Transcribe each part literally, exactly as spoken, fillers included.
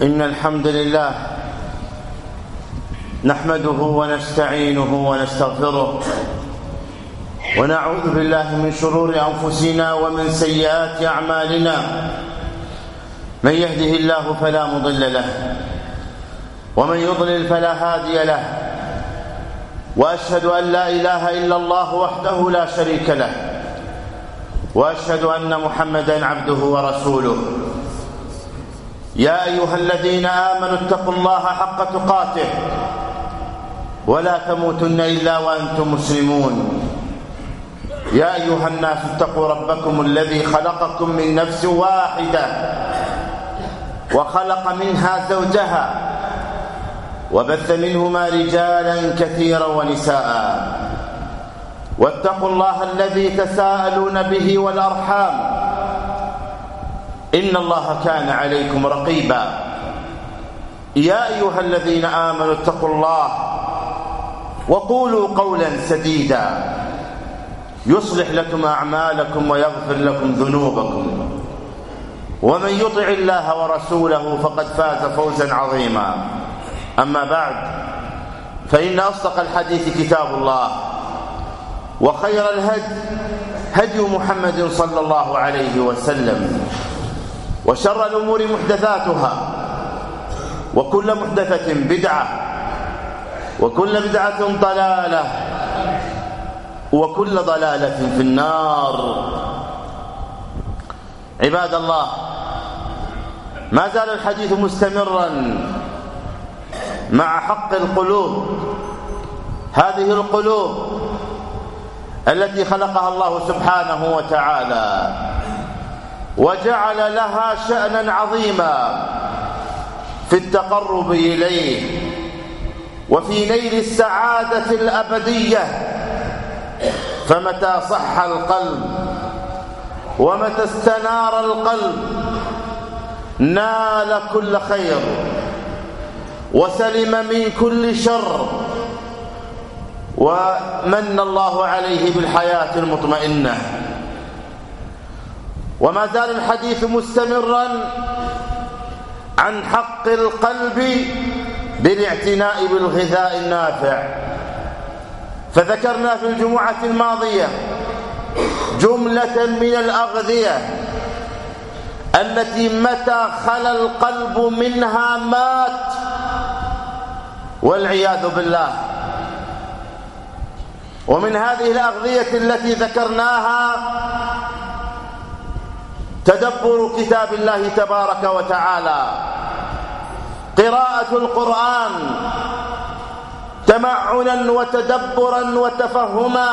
إن الحمد لله نحمده ونستعينه ونستغفره ونعوذ بالله من شرور أنفسنا ومن سيئات أعمالنا. من يهده الله فلا مضل له ومن يضلل فلا هادي له، وأشهد أن لا إله إلا الله وحده لا شريك له، وأشهد أن محمدا عبده ورسوله. يا أيها الذين آمنوا اتقوا الله حق تقاته ولا تموتن إلا وأنتم مسلمون. يا أيها الناس اتقوا ربكم الذي خلقكم من نفس واحدة وخلق منها زوجها وبث منهما رجالا كثيرا ونساء، واتقوا الله الذي تساءلون به والأرحام إن الله كان عليكم رقيبا. يا أيها الذين آمنوا اتقوا الله وقولوا قولا سديدا يصلح لكم أعمالكم ويغفر لكم ذنوبكم، ومن يطع الله ورسوله فقد فاز فوزا عظيما. أما بعد، فإن أصدق الحديث كتاب الله، وخير الهدي هدي محمد صلى الله عليه وسلم، وشر الأمور محدثاتها، وكل محدثة بدعة، وكل بدعة ضلالة، وكل ضلالة في النار. عباد الله، ما زال الحديث مستمرا مع حق القلوب، هذه القلوب التي خلقها الله سبحانه وتعالى وجعل لها شأنا عظيما في التقرب إليه وفي نيل السعادة الأبدية. فمتى صح القلب ومتى استنار القلب نال كل خير وسلم من كل شر، ومن الله عليه بالحياة المطمئنة. وما زال الحديث مستمرا عن حق القلب بالاعتناء بالغذاء النافع. فذكرنا في الجمعة الماضية جملة من الأغذية التي متى خلا القلب منها مات والعياذ بالله. ومن هذه الأغذية التي ذكرناها تدبر كتاب الله تبارك وتعالى، قراءة القرآن تمعنا وتدبرا وتفهما،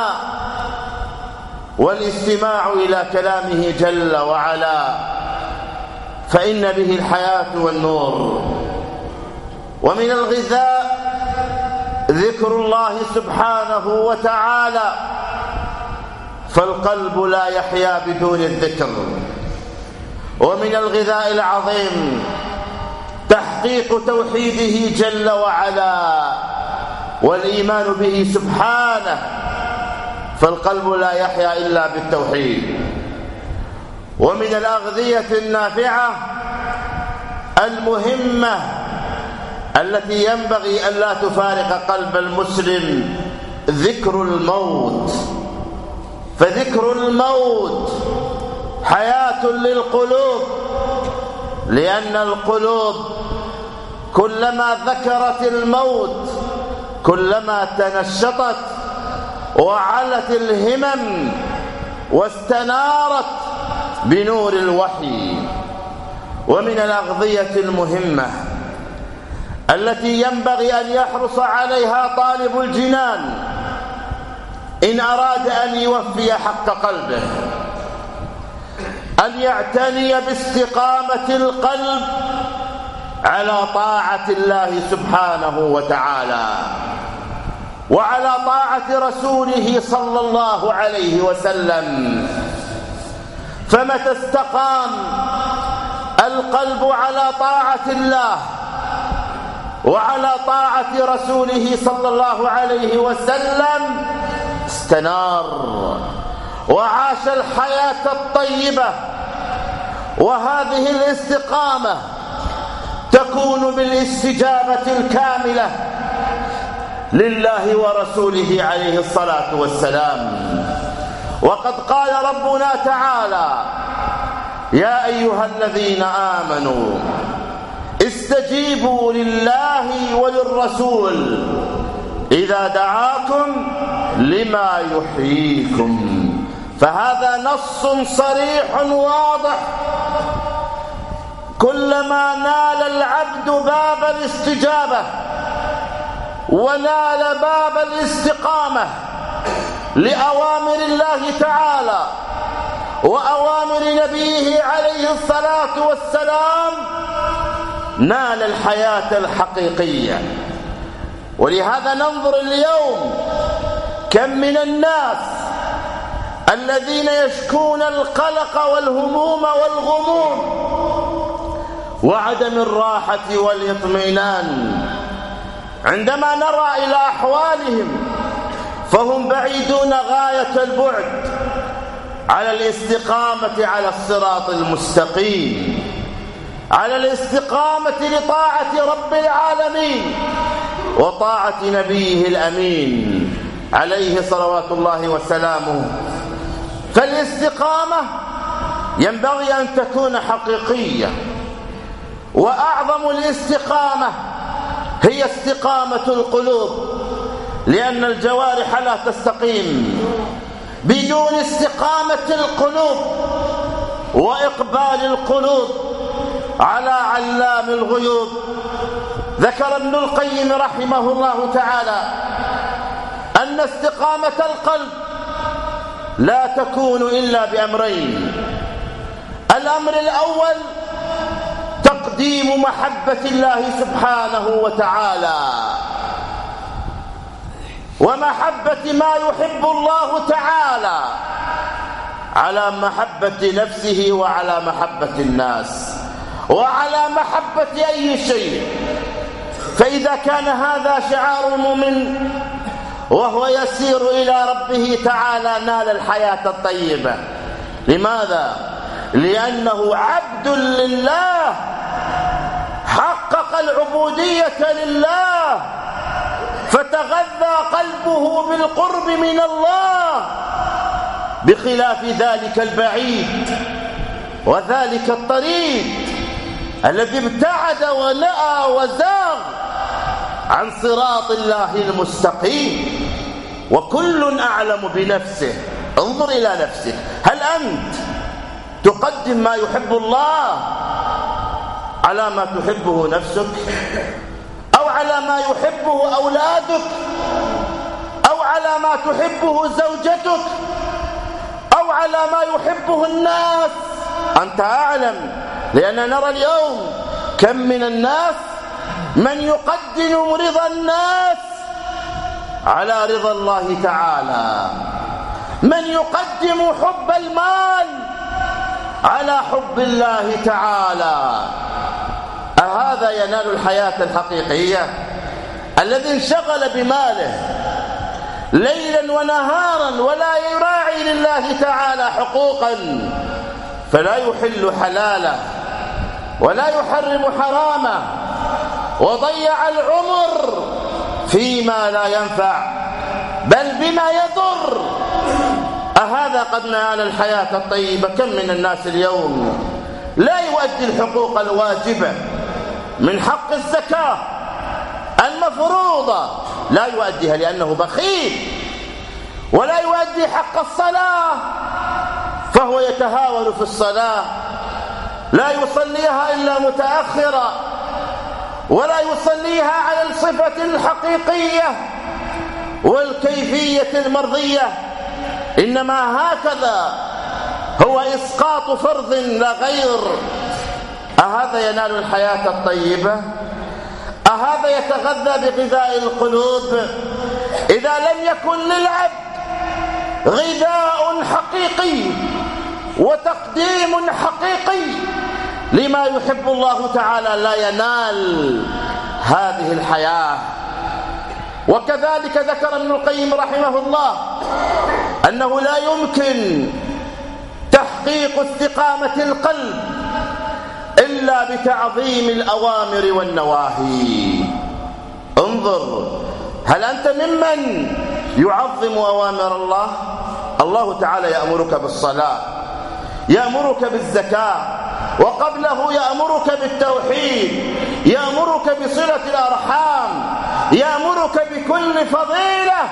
والاستماع إلى كلامه جل وعلا، فإن به الحياة والنور. ومن الغذاء ذكر الله سبحانه وتعالى، فالقلب لا يحيا بدون الذكر. ومن الغذاء العظيم تحقيق توحيده جل وعلا والإيمان به سبحانه، فالقلب لا يحيا إلا بالتوحيد. ومن الأغذية النافعة المهمة التي ينبغي أن لا تفارق قلب المسلم ذكر الموت. فذكر الموت حياة للقلوب، لأن القلوب كلما ذكرت الموت كلما تنشطت وعلت الهمم واستنارت بنور الوحي. ومن الأغذية المهمة التي ينبغي أن يحرص عليها طالب الجنان إن أراد أن يوفي حق قلبه أن يعتني باستقامة القلب على طاعة الله سبحانه وتعالى وعلى طاعة رسوله صلى الله عليه وسلم. فمتى استقام القلب على طاعة الله وعلى طاعة رسوله صلى الله عليه وسلم استنار وعاش الحياة الطيبة. وهذه الاستقامة تكون بالاستجابة الكاملة لله ورسوله عليه الصلاة والسلام. وقد قال ربنا تعالى: يا أيها الذين آمنوا استجيبوا لله وللرسول إذا دعاكم لما يحييكم. فهذا نص صريح واضح. كلما نال العبد باب الاستجابة ونال باب الاستقامة لأوامر الله تعالى وأوامر نبيه عليه الصلاة والسلام، نال الحياة الحقيقية. ولهذا ننظر اليوم كم من الناس الذين يشكون القلق والهموم والغموم وعدم الراحة والاطمئنان. عندما نرى إلى أحوالهم فهم بعيدون غاية البعد على الاستقامة على الصراط المستقيم، على الاستقامة لطاعة رب العالمين وطاعة نبيه الأمين عليه صلوات الله وسلامه. فالاستقامة ينبغي أن تكون حقيقية، وأعظم الاستقامة هي استقامة القلوب، لأن الجوارح لا تستقيم بدون استقامة القلوب وإقبال القلوب على علام الغيوب. ذكر ابن القيم رحمه الله تعالى أن استقامة القلب لا تكون إلا بأمرين. الأمر الأول تقديم محبة الله سبحانه وتعالى ومحبة ما يحب الله تعالى على محبة نفسه وعلى محبة الناس وعلى محبة أي شيء. فإذا كان هذا شعار المؤمن وهو يسير إلى ربه تعالى نال الحياة الطيبة. لماذا؟ لأنه عبد لله، حقق العبودية لله، فتغذى قلبه بالقرب من الله، بخلاف ذلك البعيد وذلك الطريق الذي ابتعد ونأى وزاغ عن صراط الله المستقيم. وكل أعلم بنفسه. انظر إلى نفسك، هل أنت تقدم ما يحب الله على ما تحبه نفسك، أو على ما يحبه أولادك، أو على ما تحبه زوجتك، أو على ما يحبه الناس؟ أنت أعلم، لأننا نرى اليوم كم من الناس من يقدم رضا الناس على رضا الله تعالى، من يقدم حب المال على حب الله تعالى. أهذا ينال الحياة الحقيقية؟ الذي انشغل بماله ليلا ونهارا ولا يراعي لله تعالى حقوقا، فلا يحل حلاله ولا يحرم حرامه، وضيع العمر فيما لا ينفع بل بما يضر. أهذا قد نال الحياة الطيبة؟ كم من الناس اليوم لا يؤدي الحقوق الواجبة من حق الزكاة المفروضة، لا يؤديها لأنه بخيل، ولا يؤدي حق الصلاة فهو يتهاون في الصلاة، لا يصليها إلا متأخرا، ولا يصليها على الصفة الحقيقية والكيفية المرضية، إنما هكذا هو إسقاط فرض لا غير. أهذا ينال الحياة الطيبة؟ أهذا يتغذى بغذاء القلوب؟ إذا لم يكن للعبد غذاء حقيقي وتقديم حقيقي لما يحب الله تعالى لا ينال هذه الحياة. وكذلك ذكر ابن القيم رحمه الله أنه لا يمكن تحقيق استقامة القلب إلا إلا بتعظيم الأوامر والنواهي. انظر، هل أنت ممن يعظم أوامر الله؟ الله تعالى يأمرك بالصلاة، يأمرك بالزكاة، وقبله يأمرك بالتوحيد، يأمرك بصلة الأرحام، يأمرك بكل فضيلة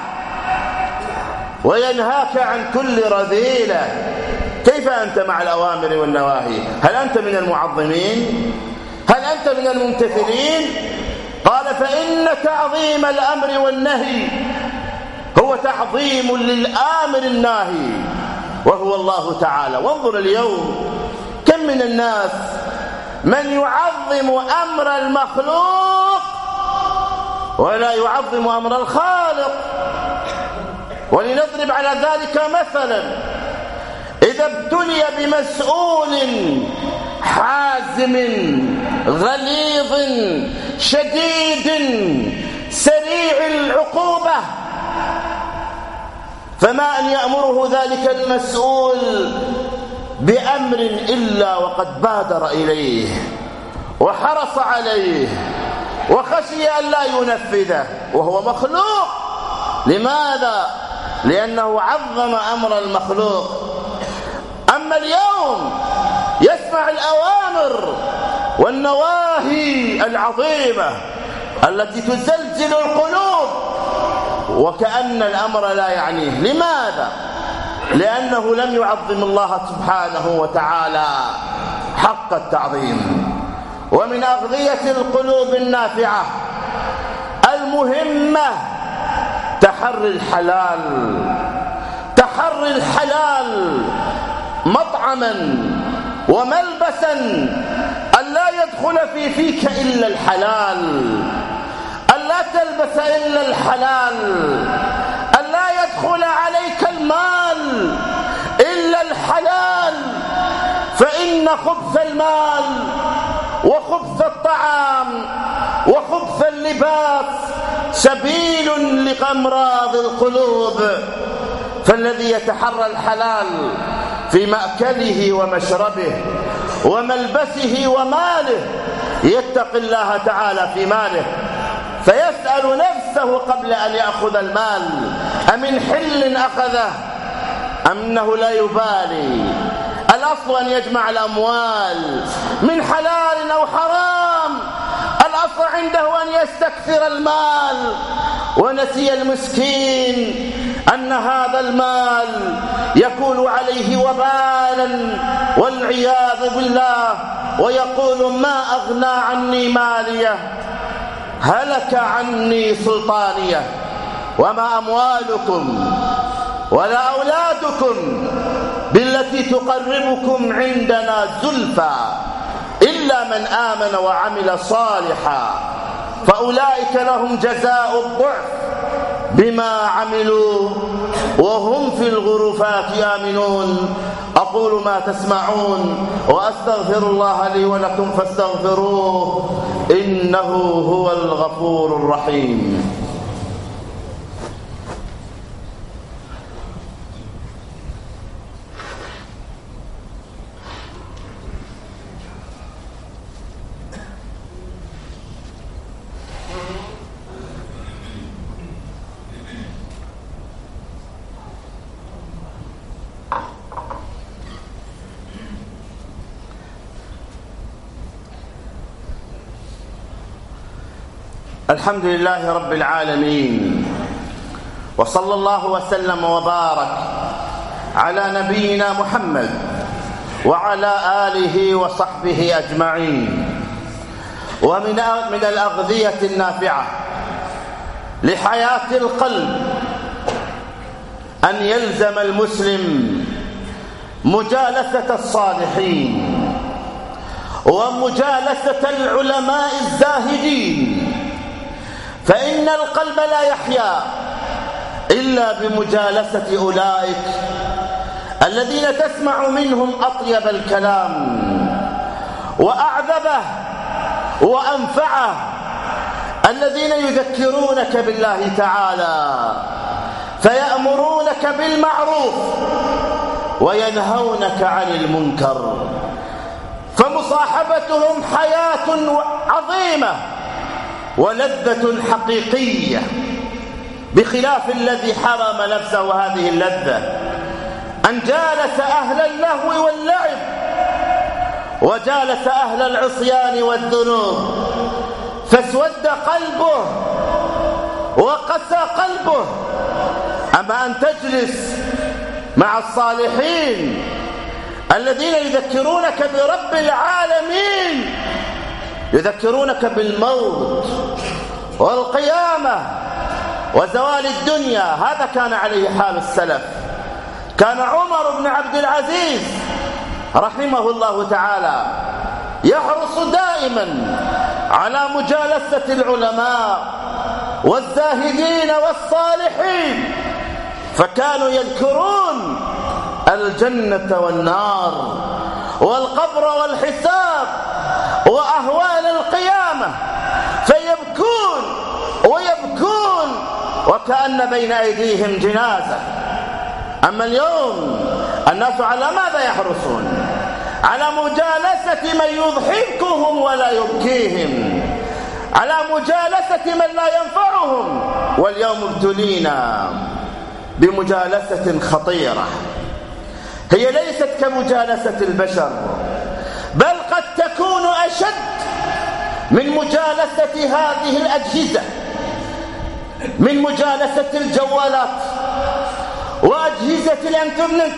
وينهاك عن كل رذيلة. كيف أنت مع الأوامر والنواهي؟ هل أنت من المعظمين؟ هل أنت من الممتثلين؟ قال فإن تعظيم الأمر والنهي هو تعظيم للآمر الناهي وهو الله تعالى. وانظر اليوم كم من الناس من يعظم أمر المخلوق ولا يعظم أمر الخالق. ولنضرب على ذلك مثلا، إذا ابتلي بمسؤول حازم غليظ شديد سريع العقوبة، فما أن يأمره ذلك المسؤول بأمر إلا وقد بادر إليه وحرص عليه وخشي أن لا ينفذه وهو مخلوق. لماذا؟ لأنه عظم أمر المخلوق. أما اليوم يسمع الأوامر والنواهي العظيمة التي تزلزل القلوب وكأن الأمر لا يعنيه. لماذا؟ لأنه لم يعظم الله سبحانه وتعالى حق التعظيم. ومن أغذية القلوب النافعة المهمة تحري الحلال، تحري الحلال مطعما وملبسا، ألا يدخل في فيك إلا الحلال، ألا تلبس إلا الحلال، ألا يدخل عليك المال إلا الحلال، فإن خبث المال وخبث الطعام وخبث اللباس سبيل لأمراض القلوب. فالذي يتحرى الحلال في مأكله ومشربه وملبسه وماله يتقي الله تعالى في ماله، فيسأل نفسه قبل أن يأخذ المال أمن حل أخذه أم أنه لا يبالي. الأصل أن يجمع الأموال من حلال أو حرام، الأصل عنده أن يستكثر المال. ونسي المسكين أن هذا المال يكون عليه وبالا والعياذ بالله، ويقول ما أغنى عني ماليه، هلك عني سلطانيه. وما أموالكم ولا أولادكم بالتي تقربكم عندنا زلفى إلا من آمن وعمل صالحا فأولئك لهم جزاء الضعف بما عملوا وهم في الغرفات آمنون. أقول ما تسمعون وأستغفر الله لي ولكم فاستغفروه إنه هو الغفور الرحيم. الحمد لله رب العالمين، وصلى الله وسلم وبارك على نبينا محمد وعلى آله وصحبه أجمعين. ومن من الأغذية النافعة لحياة القلب أن يلزم المسلم مجالسة الصالحين ومجالسة العلماء الزاهدين، فإن القلب لا يحيا إلا بمجالسة أولئك الذين تسمع منهم أطيب الكلام وأعذبه وأنفعه، الذين يذكرونك بالله تعالى فيأمرونك بالمعروف وينهونك عن المنكر، فمصاحبتهم حياة عظيمة ولذة حقيقية، بخلاف الذي حرم نفسه هذه اللذة أن جالس أهل اللهو واللعب وجالس أهل العصيان والذنوب، فاسود قلبه وقسى قلبه. أما أن تجلس مع الصالحين الذين يذكرونك برب العالمين، يذكرونك بالموت والقيامة وزوال الدنيا، هذا كان عليه حال السلف. كان عمر بن عبد العزيز رحمه الله تعالى يحرص دائما على مجالسة العلماء والزاهدين والصالحين، فكانوا يذكرون الجنة والنار والقبر والحساب وأهوال القيامة، فيبكون ويبكون وكأن بين أيديهم جنازة. أما اليوم الناس على ماذا يحرصون؟ على مجالسة من يضحكهم ولا يبكيهم، على مجالسة من لا ينفعهم. واليوم ابتلينا بمجالسة خطيرة، هي ليست كمجالسة البشر، بل قد تكون أشد من مجالسة هذه الأجهزة، من مجالسة الجوالات وأجهزة الإنترنت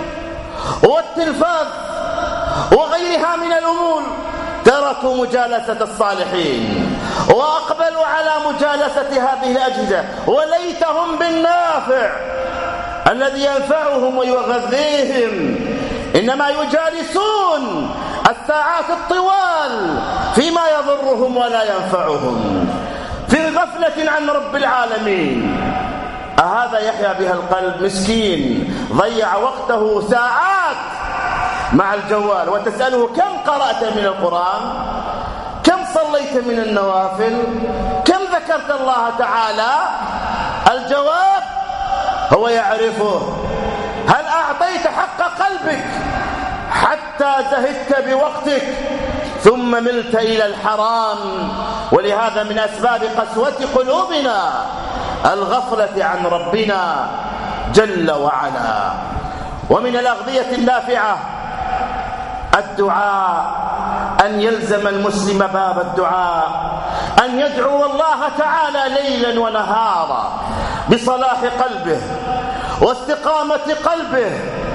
والتلفاز وغيرها من الأمور. تركوا مجالسة الصالحين وأقبلوا على مجالسة هذه الأجهزة، وليتهم بالنافع الذي ينفعهم ويغذيهم، إنما يجالسون الساعات الطوال فيما يضرهم ولا ينفعهم، في غفلة عن رب العالمين. أهذا يحيا بها القلب؟ مسكين ضيع وقته ساعات مع الجوال، وتسأله كم قرأت من القرآن، كم صليت من النوافل، كم ذكرت الله تعالى؟ الجواب هو يعرفه. هل أعطيت حق قلبك حتى زهدت بوقتك ثم ملت إلى الحرام؟ ولهذا من أسباب قسوة قلوبنا الغفلة عن ربنا جل وعلا. ومن الأغذية النافعة الدعاء، أن يلزم المسلم باب الدعاء، أن يدعو الله تعالى ليلا ونهارا بصلاح قلبه واستقامة قلبه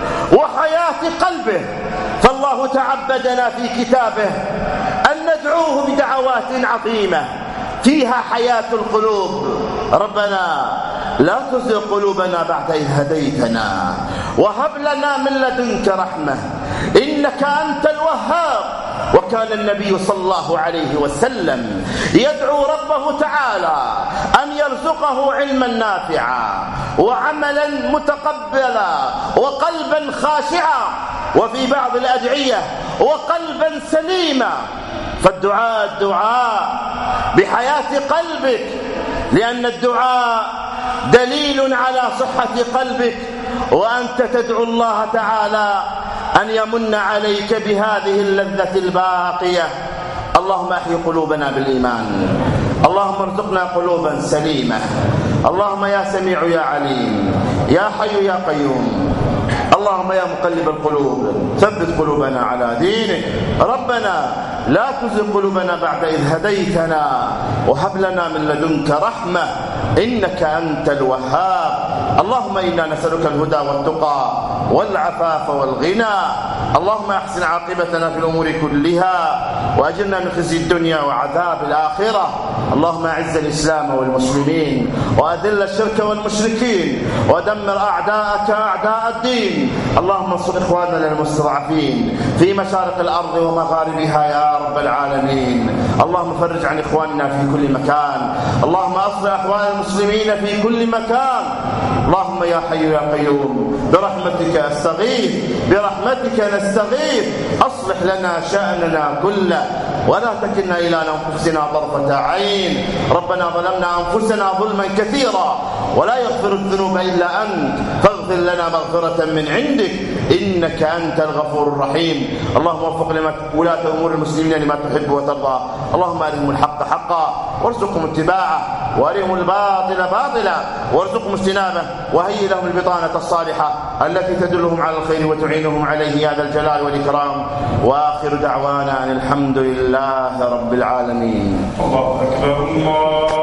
وحياة قلبه. فالله تعبدنا في كتابه أن ندعوه بدعوات عظيمة فيها حياة القلوب. ربنا لا تزغ قلوبنا بعد إذ هديتنا وهب لنا من لدنك رحمة إنك أنت الوهاب. وكان النبي صلى الله عليه وسلم يدعو ربه تعالى أن يرزقه علما نافعا وعملا متقبلا وقلبا خاشعا، وفي بعض الأدعية وقلبا سليما. فالدعاء الدعاء بحياة قلبك، لأن الدعاء دليل على صحة قلبك، وأنت تدعو الله تعالى أن يمن عليك بهذه اللذة الباقية. اللهم احي قلوبنا بالإيمان، اللهم ارزقنا قلوبا سليمة، اللهم يا سميع يا عليم يا حي يا قيوم، اللهم يا مقلب القلوب ثبت قلوبنا على دينك. ربنا لا تزغ قلوبنا بعد إذ هديتنا وهب لنا من لدنك رحمة إنك أنت الوهاب. اللهم إنا نسألك الهدى والتقى والعفاف والغنى. اللهم احسن عاقبتنا في الأمور كلها وأجرنا من خزي الدنيا وعذاب الآخرة. اللهم أعز الإسلام والمسلمين وأذل الشرك والمشركين ودمر أعداءك أعداء الدين. اللهم انصر إخواننا المستضعفين في مشارق الأرض ومغاربها يا رب العالمين. اللهم فرج عن إخواننا في كل مكان، اللهم أصلح أحوال المسلمين في كل مكان. اللهم يا حي يا قيوم برحمتك أستغيث، برحمتك نستغيث، أصلح لنا شأننا كله ولا تكلنا إلى أنفسنا طرفة عين. ربنا ظلمنا أنفسنا ظلما كثيرا ولا يغفر الذنوب إلا أنت، فاغفر لنا مغفرة من عندك إنك أنت الغفور الرحيم. اللهم وفق لما ولاة أمور المسلمين لما تحب وترضى. اللهم أرهم الحق حقا وارزقهم اتباعه، وأرهم الباطل باطلا وارزقهم اجتنابه، وهيئ لهم البطانة الصالحة التي تدلهم على الخير وتعينهم عليه يا ذا الجلال والإكرام. وآخر دعوانا أن الحمد لله رب العالمين. الله أكبر. الله